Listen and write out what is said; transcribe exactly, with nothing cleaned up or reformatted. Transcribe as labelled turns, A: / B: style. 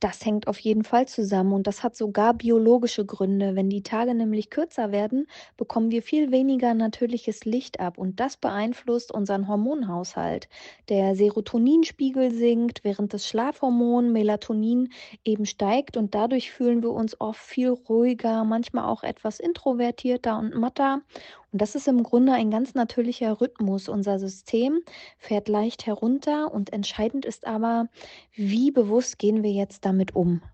A: Das hängt auf jeden Fall zusammen und das hat sogar biologische Gründe. Wenn die Tage nämlich kürzer werden, bekommen wir viel weniger natürliches Licht ab und das beeinflusst unseren Hormonhaushalt. Der Serotoninspiegel sinkt, während das Schlafhormon Melatonin eben steigt und dadurch fühlen wir uns oft viel ruhiger, manchmal auch etwas introvertierter und matter. Und das ist im Grunde ein ganz natürlicher Rhythmus. Unser System fährt leicht herunter und entscheidend ist aber, wie bewusst gehen wir jetzt damit um?